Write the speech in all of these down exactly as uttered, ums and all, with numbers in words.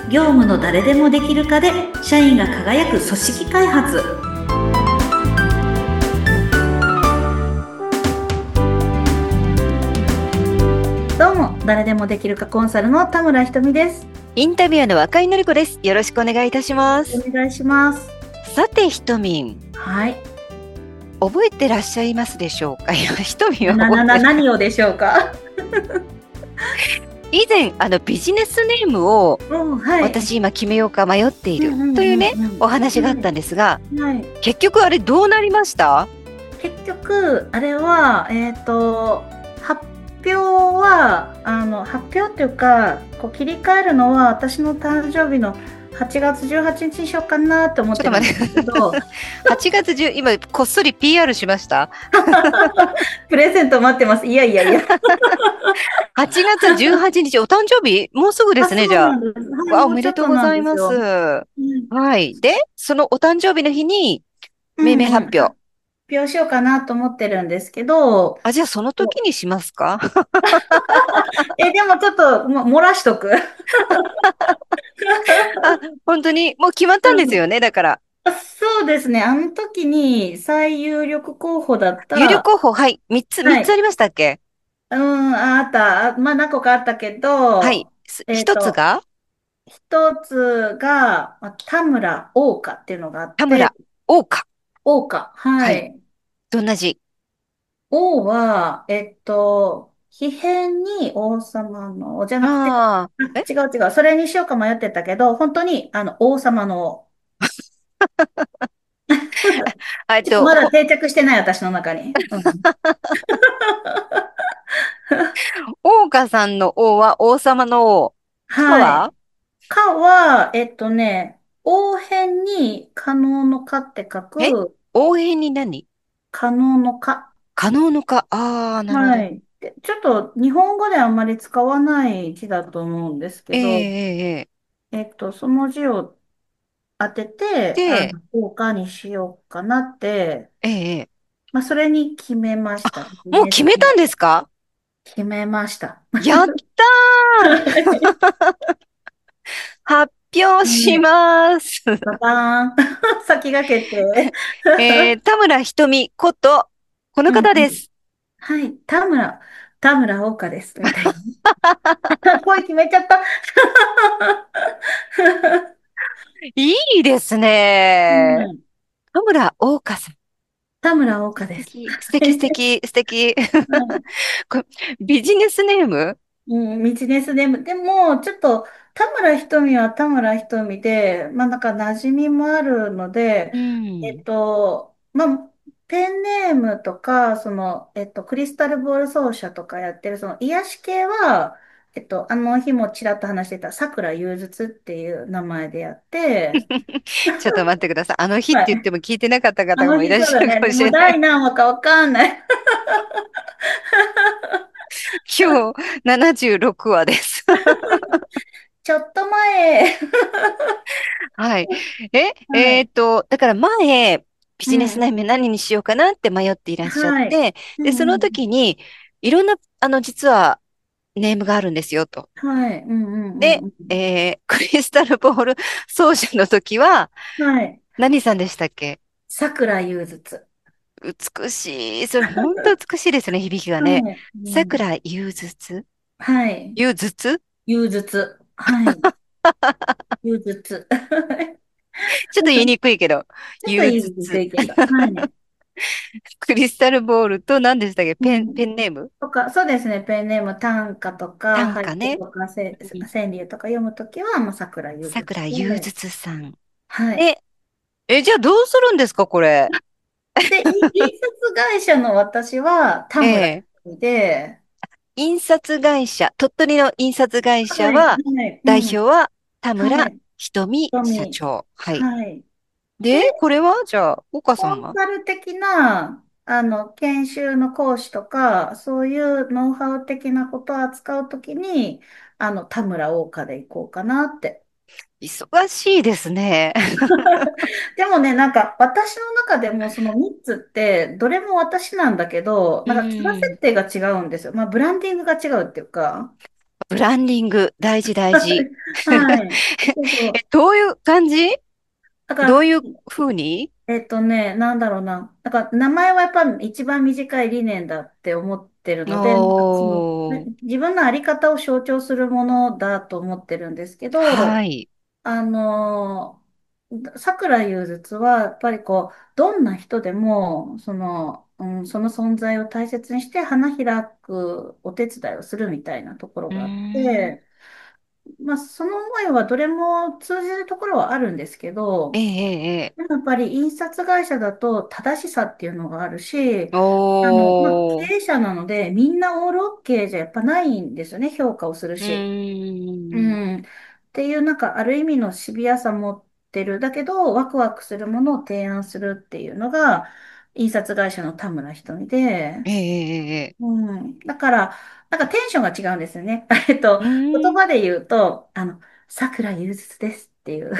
業務の誰でもできる化で社員が輝く組織開発。どうも、誰でもできる化コンサルの田村ひとみです。 インタビュアーの若井のり子です。よろしくお願いいたします。 お願いします。 さて、ひとみん。 はい。 覚えてらっしゃいますでしょうか。いや、ひとみんはな、な、な、何をでしょうか。 以前、あのビジネスネームを、 うんはい、 私今決めようか迷っているというね、お話があったんですが、 はい、 結局あれどうなりました？ 結局、あれは、えっと、発表は、あの、発表っていうか、こう切り替えるのは私の誕生日のはちがつじゅうはちにちにしようかなって思ってるんですけど。はちがつじゅう、今こっそり ピーアール しました。 プレゼント待ってます。いやいやいや。 はちがつじゅうはちにち、お誕生日もうすぐですね、じゃあ。 はい、 あ、おめでとうございます。はい。で、そのお誕生日の日に、命名発表。 うんうん、発表しようかなと思ってるんですけど。 あ、じゃあその時にしますか？ え、でもちょっと、も、漏らしとく。 あ、本当に、もう決まったんですよね、だから。 そうですね。あの時に最有力候補だっ有力た。 候補、はい。三つ、三はい。 つありましたっけ？ うん、ああった。あまあ、何個かあったけはい。 ど、 すえっと、 一つが、 一つが、まあ田村桜花っていうのがあって、 田村桜花。 桜花。 はい。 はい。 どんな字？ 王は、えっと、皮辺に王様の、じゃなくて、 ああ、 あ、 え違う違う。それにしようか迷ってたけど、本当に、あの、王様の、 あえっと、 ちょっとまだほ、 定着してない、私の中に。うん。 桜花さんの王は王様の王。かはい。 はかは、えっとね、王辺に可能のかって書えく、 王辺に何？ 可能のか。 可能のか。ああ、なるほど。 はい。で、ちょっと日本語であんまり使わない字だと思うんですけええど、 えええええっと、その字を当てて、あで、 の、効果にしようかなって、 ええええまあ、それに決めました。ビジもうネス決めたんですか？ 決めました。 やったー。発表しはい。 ます。 ババーン。先駆けて。 えー、田村ひとみこと、このうんうん。 方です。 はい。田村、田村桜花です。みたいな。声決めちゃった。 いいですね。 うん。 田村桜花さん。 田村桜花です。 素敵、素敵、素敵、素敵。 はい。 これビジネスネーム？ うん、ビジネスでも、でも、ちょっと、田村ひとみは田村ひとみで、まあなんか馴染みもあるので、 うえっん。 と、まあ、ペンネームとか、その、えっと、クリスタルボール奏者とかやってる、その癒し系は、えっと、あの日もちらっと話してた、桜融術っていう名前でやって、 ちょっと待ってください。あの日って言っはい。 ても聞いてなかったあの方もいらっしゃるか日そうだね。もうもしれない。 第何話かわかんない。 今日ななじゅうろくわです。 ちょっと前。 はい。え、 はい。 えーっと、だから前、ビジネスネーうん。 ム何にしようかなって迷っていらっしゃっはい。 て、で、そのうんうん。 時に、いろんな、あの、実は、ネームがあるんですよ、と。 はい。うんうんで、 うんえー、クリスタルボール奏者の時は、 うん。はい。 何さんでしたっけ？ 桜融術。 美しい。それ、本当美しいですね、響きがね。 はい。うん。 桜融術はい。 融術融術。はい。融術。 ちょっと言いにくいけど、 ちょっと融いいです術。 けど。はい。 クリスタルボールと何でしたっけ？ペン、 うん。 ペンネーム？ とか、そうですね。ペンネーム短歌とか、俳短歌ね。 句とか、せうん。 川柳とか読むときは、もう桜融術桜融で。 術さん。 はい。 で、え、じゃあどうするんですか、これ。 で、い印刷会社の私は田村ええ。 で、 印刷会社、鳥取の印刷会社はい、 は、 はい、うん。 代表は田村はい。 瞳社瞳。 長。はい。 はい。で、 で、これはじゃあ、岡さコンんが？ サル的な、あの、研修の講師とか、そういうノウハウ的なことを扱うときに、あの、田村桜花で行こうかなって。 忙しいですね。 でもね、なんか、私の中でもそのみっつって、どれも私なんだけど、 うなんかキャラん。 設定が違うんですよ。まあ、ブランディングが違うっていうか。 ブランディング、大事大事。 はい。そうえ、 そう。 どういう感じ？ だから、 どういうふうに？ えっとね、なんだろうな。だから名前はやっぱ一番短い理念だって思ってるので、なんかそのおー、 自分のあり方を象徴するものだと思ってるんですけど、 はい。 あの、桜融月は、やっぱりこう、どんな人でも、その、うん、その存在を大切にして花開くお手伝いをするみたいなところうーがあっん。 て、まあ、その思いはどれも通じるところはあるんですけええ、 ど、 ええ、えやっぱり印刷会社だと正しさっていうのがあるし、 え。 あの、まあ、経おー、 営者なので、みんなオールオッケーじゃやっぱないんですよね、評価をするうし。うーん。 ん。っていう、なんか、ある意味のシビアさ持ってる。だけど、ワクワクするものを提案するっていうのが、印刷会社の田村瞳で、 ええ、ええ、ええ。 うん。だから、なんかテンションが違うんですよね。えっと、 うーん。 言葉で言うと、あの、桜融月ですっていう。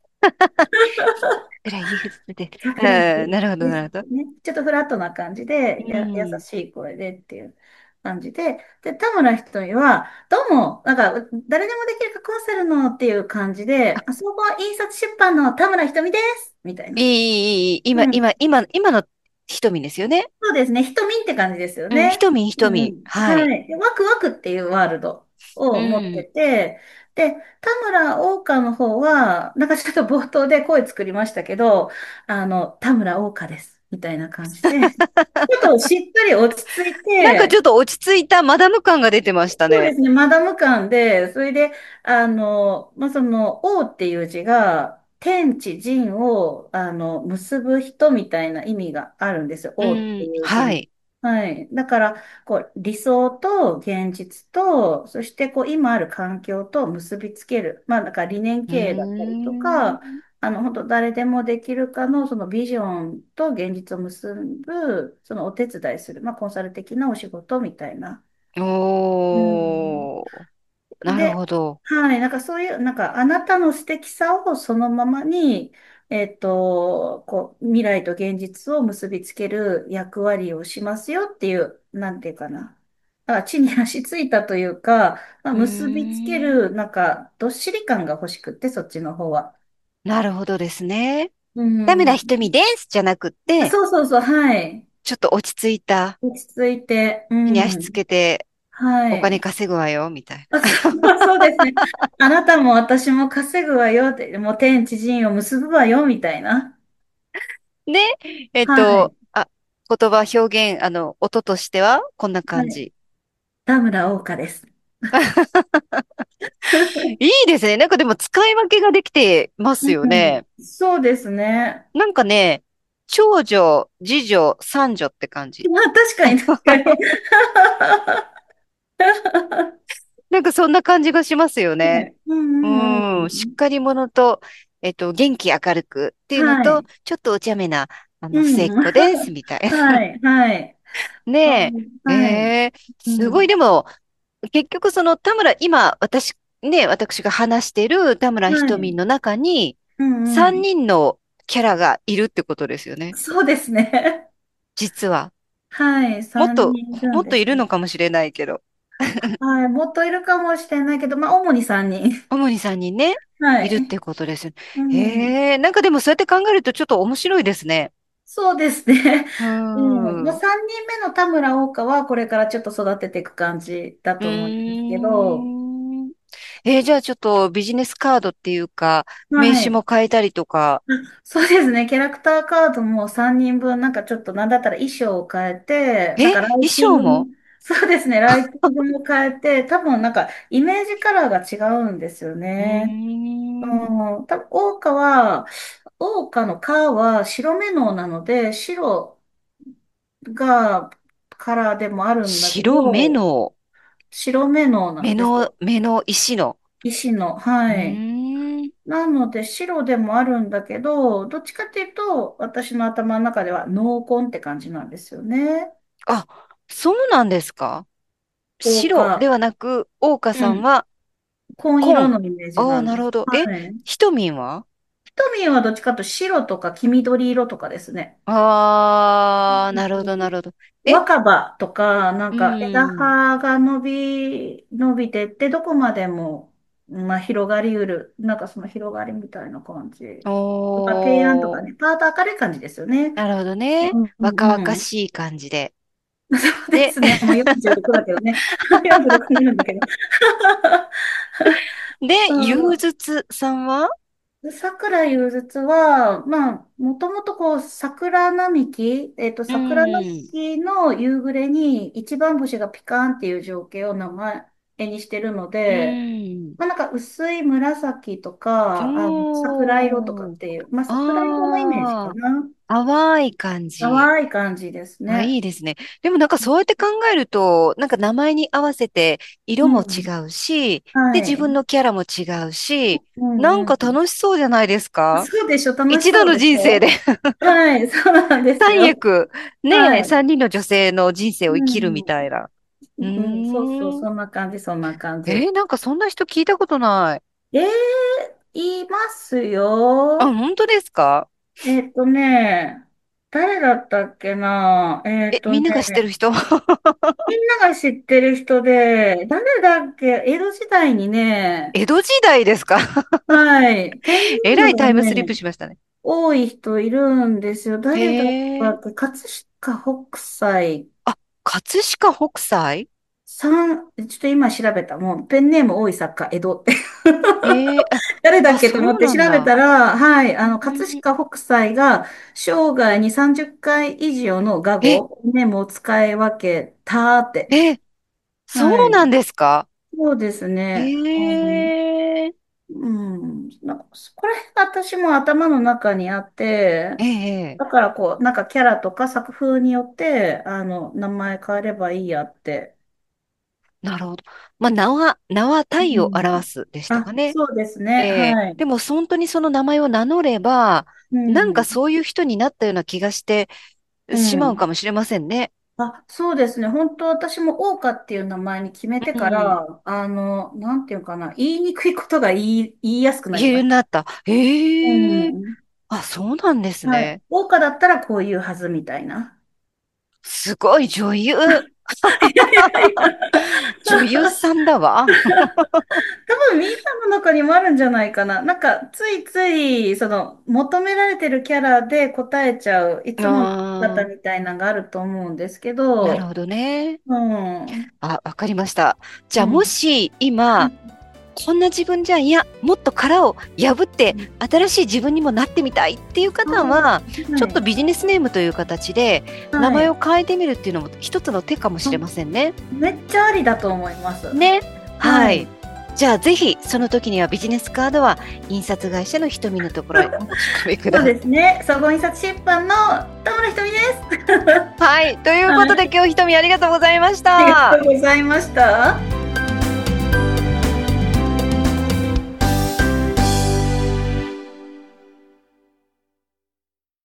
ぐらい言うて。う桜ん、なるほど、 ですなるほど。 ね。ちょっとフラットな感じで、 うや、優ん。 しい声でっていう感じで、で、田村ひとみは、どうも、なんか、誰でもできるかコンサルのっていう感じで、あそこは印刷出版の田村ひとみですみたいいい、 な。 いい、いい。今、 うん。 今、今、今の瞳ですよね。 そうですね。ひとみって感じですようん、 ね。 瞳、瞳。 うん。 はい。 はい。でワクワクっていうワールドうを持ってん。 て、で、田村桜花の方は、なんかちょっと冒頭で声作りましたけど、あの、田村桜花です。みたいな感じで、ちょっとしっかり落ち着いて、 なんかちょっと落ち着いたマダム感が出てましたね。 そうですね、マダム感で、それで、あの、まあ、その、王っていう字が、天地人を、あの、結ぶ人みたいな意味があるんですよ、王ってうん。 いう字に。 はい。 はい。だから、こう、理想と現実と、そして、こう、今ある環境と結びつける。まあ、だから理念う経営だったりとか、 ーん。 あの、本当誰でもできるかの、そのビジョンと現実を結ぶ、そのお手伝いする、まあ、コンサル的なお仕事みたいな。うん。 おー。なるで、 ほど。 はい、なんかそういう、なんかあなたの素敵さをそのままに、えっと、こう、未来と現実を結びつける役割をしますよっていう、なんていうかな。だから地に足ついたというか、まあ、 う結びつけーん。 る、なんか、どっしり感が欲しくって、そっちの方は。 なるほどですね。 うダメなん。 瞳ですじゃなくって、 そうそうそう、はい。 ちょっと落ち着いた、 落ち着いて、う地に足つん。 けてお金はい。 稼ぐわよ、みたいあ、そうそうですね。あなたも私も稼ぐわよって、もう天地人を結ぶわよ、みたいな。 な。で、えっと、 はい。 あ、言葉表現、あの、音としてはこんなはい。 感じ。 田村桜花です。 いいですね。なんかでも使い分けができてますようん。 ね。 そうですね。 なんかね、長女、次女、三女って感じ。 まあ、確かに確かに。 なんかそんな感じがしますよね。 はい。うんうんううん、しっん。 かり者と、えっと、元気明るくっていうのと、 はい。 ちょっとお茶目な、あの、末っうん。 子です、みたいな。 はい。はい。 ねうんえ。 はい。 ええ、すごい、 うん。 でも、結局その田村、今、私、ね、私が話してる田村はい。 ひとみの中に、 うんう 3 ん。 人のキャラがいるってことですよね。 そうですね。 実は。 はい。3 もっと、 人いるもっといんですよ。 るのかもしれないけど。 はい。もっといるかもしれないけど、まあ、主にさんにん。 主にさんにんね、 はい。 いるってことですよね。 うん。 へえ、なんかでもそうやって考えるとちょっと面白いですね。 そうですね。 うーうん。まあ、 ん。うさんにんめの田村桜花はこれからちょっと育てていく感じだーと思うんですけど、 ん。えーじゃあちょっとビジネスカードっていうか、名刺はい。 も変えたりとか。 そうですね。キャラクターカードもさんにんぶん、なんかちょっとなんだったら衣装を変えて、なんえ、 かライ衣ティン装も？ グも、そうですね。ライティングも変えて、多分なんかイメージカラーが違うんですようーね。うん。 ん。多分、桜花は、桜花の皮は白目のなので、白がカラーでもあるんだけ白目ど、 の、 白目のなんです目の、 よ。 目の石の。 石の。 うはい。 ーん。 なので、白でもあるんだけど、どっちかっていうと、私の頭の中では濃紺って感じなんですよね。 あ、そうなんですか？ 黄花。 白ではなく、大花うん。 さんは紺色紺。 のイメージああ、 なんです。 なるほど。え、 はい。 ひとみんは？ 瞳はどっちかというと白とか黄緑色とかですね。 ああ、なるほど、なるほど。え、 若葉とか、なうんか枝ん。 葉が伸び、伸びてって、どこまでも、まあ、広がりうる。なんかその広がりみたいな感じ。とか、提案とかおー、 ね、パート明るい感じですよね。 なるほどね。 うんう若々 んうん。 しい感じで。 そうでで、 すね。もうよんじゅうろくだけどね。よんじゅうろくになるんだけど。 で、 うゆうん。 ずつさんは？ で桜融月は、まあ、もともとこう、桜並木、えっと、 う桜並ん、 木の夕暮れに一番星がピカーンっていう情景を名前にしてるのうで、 ん。 まあ、なんか薄い紫とか、あの、桜色とかおー、 っていう、まあ、桜色のイメージかあな。 あ、淡い感じ。 淡い感じですあ、いね。 いですね。でもなんかそうやって考えると、なんか名前に合わせて色も違うん。 うし、で、自はい。 分のキャラも違うし、 うんなんかうん。 楽しそうじゃないですか？ そうでしょ、楽し一度のそうでし人生でょ。はい、そうなんです三よ。 役、ねえ、 はい。 三人の女性の人生をう生きるみたいん。 な。ううん、そうそう、 ーん。 そんな感じ、そんな感じ。 えー、なんかそんな人聞いたことない。 えー、いますあ、 よ。 本当ですか？ えっとね、誰だったっけな。えっえ、 とみんなが知ってるね、 人？ みんなが知ってる人で、誰だっけ、江戸時代にね、 江戸時代ですか？ はい、ペンえらいネームがタイムスリップね、 しましたね。 多い人いるんですよ。 へ誰だったえ。 っけ、葛飾北斎あ、葛飾北斎？ さん、ちょっと今調べた。もうペンネーム多い作家、江戸って。 へえ、あ、 誰だっあ、そうけと思って調なんだ。 べたら、はい、 うあの、葛ん。 飾北斎が生涯にさんじゅっかい以上の画え、 語、メモを使い分けたって。 え、そはい。 うなんですか？ そうですね。うん。 へえ、 うん。なんかそこら辺私も頭の中にあって、 ええ、 だからこう、なんかキャラとか作風によって、あの、名前変えればいいやって。 なるほど。まあ、名は、名はう体を表ん。 すでしたかあ、 ね。 そうですね。 ええ、 はい。 でも本当にその名前を名乗れば、 うなんかん。 そういう人になったような気がしてうしまうん。 かもしれませんね。 あ、そうですね。本当私も桜花っていう名前に決めてかうん。 ら、あの、なんていうかな、言いにくいことが言い、言いやすくなり言えるようました。 になった。 うへえ。 ん。 あ、そうなんですはい。 ね。 桜花だったらこういうはずみたいな。 すごい女優。 いやいやいや、 女優さんだわ。 多分みんなの中にもあるんじゃないかな。なんか、ついつい、その、求められてるキャラで答えちゃう、いつもの方ああ、 みたいなのがあると思うんですけど、 なるほどね。 うん。 あ、わかりました。じゃあ、もうん。 し今、こんな自分じゃ、いや、もっと殻を破って、新しい自分にもなってみたいっていうあ、 方は、ちょっとはい。 ビジネスネームという形で、名はい。 前を変えてみるっていうのも一つの手かもしれませんね。 めっちゃありだと思います。 ね。はい。 はい。 じゃあ、ぜひ、その時にはビジネスカードは、印刷会社の瞳のところへお申し込みくそうださい。 ですね。総合印刷出版の田村ひとみです。 はい。ということで、 はい。 今日、瞳ありがとうございましありがとた。 うございました。